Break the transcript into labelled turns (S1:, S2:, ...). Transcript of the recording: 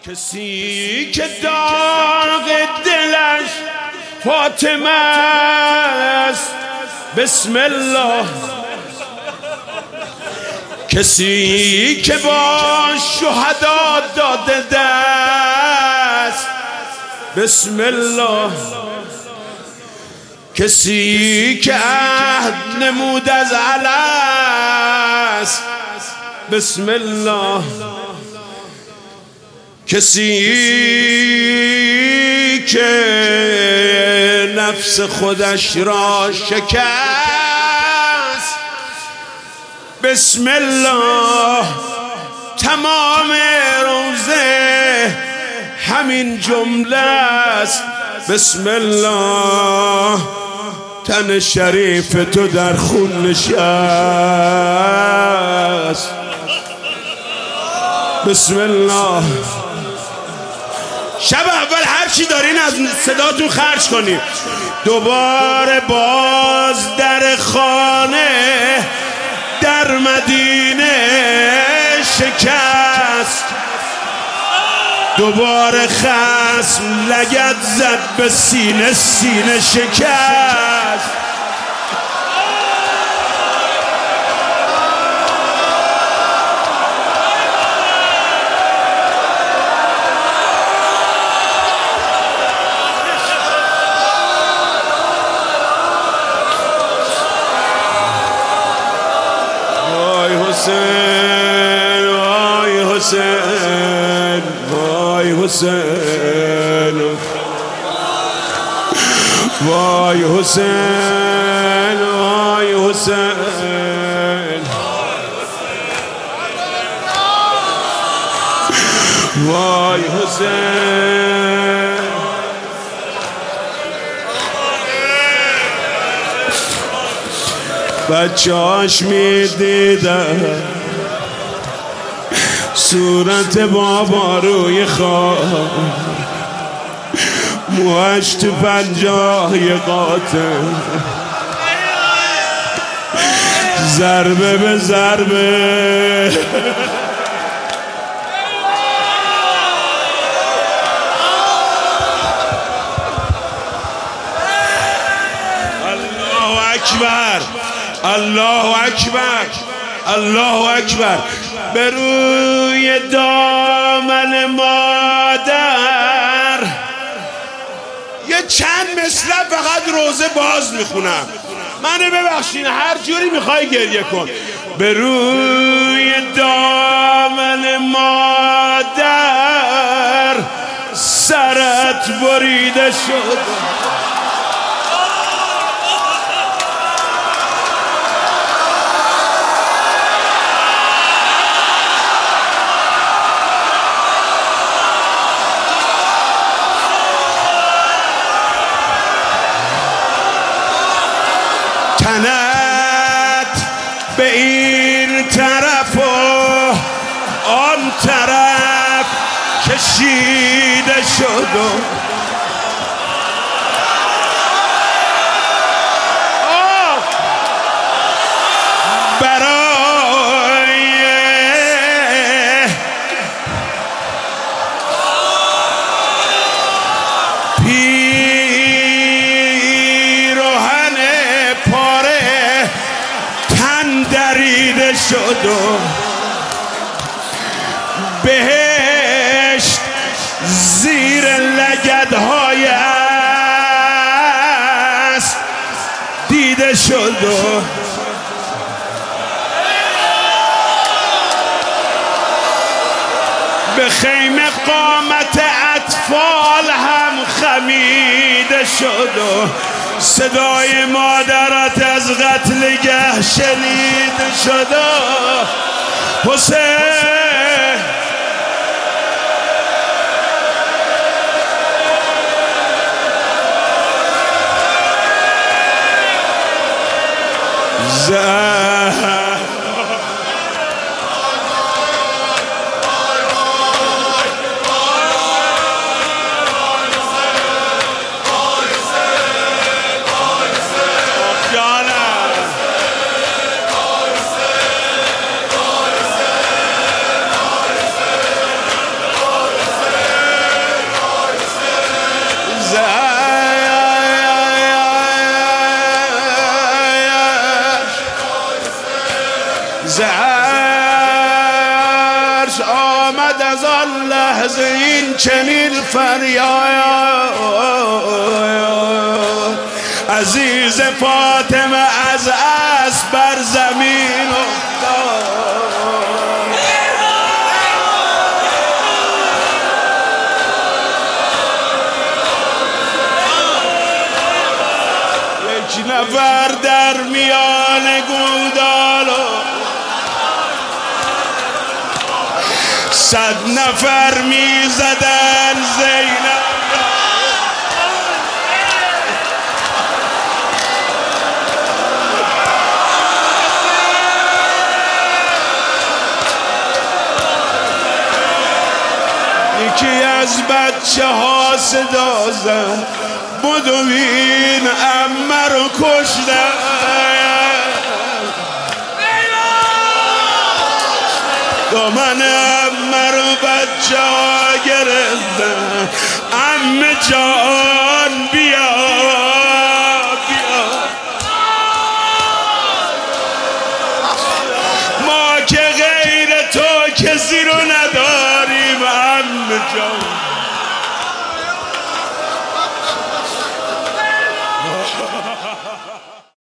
S1: کسی که داغ دلش فاطمه است بسم الله، کسی که با شهدا داده دست بسم الله، کسی که عهد نمود از الست بسم الله، کسی که نفس خودش را شکست بسم الله. تمام روزه همین جمله است بسم الله. تن شریف تو در خون نشست بسم الله. شب اول هر چی دارین از صداتون خرج کنیم. دوباره باز در خانه در مدینه شکست، دوباره خصم لگد زد به سینه، سینه شکست. وای حسین، وای حسین، وای حسین، وای حسین، وای حسین. بچه‌هاش می‌دیدن صورت بابا روی خواب، موهاش تو پنجاه قاطع، ضربه به ضربه. الله اکبر، الله اکبر، الله اکبر. به روی دامن مادر یه چند مصرع فقط روزه باز میخونم. منو ببخشین، هر جوری میخوای گریه کن. به روی دامن مادر سرت بریده شد، تنت به این طرف و آن طرف کشیده شد و برای پیراهن پاره تن دریده شد و بهشت زیر لگدهای است دیده شد و به خیمه قامت اطفال هم خمیده شد و صدای مادرت از قتلگه شنیده شد و حسین زهرش آمد از آن لحظه این چنین فریاد عزیز فاطمه از اسب بر زمین افتاد یک نفر در میان گودال 100 نفر میزدن زینب یکی از بچه ها صدا زد بدوین عمه رو کشتن دامن عمه رو بچه ها گرفتن عمه جان بیا بیا ما که غیر تو کسی رو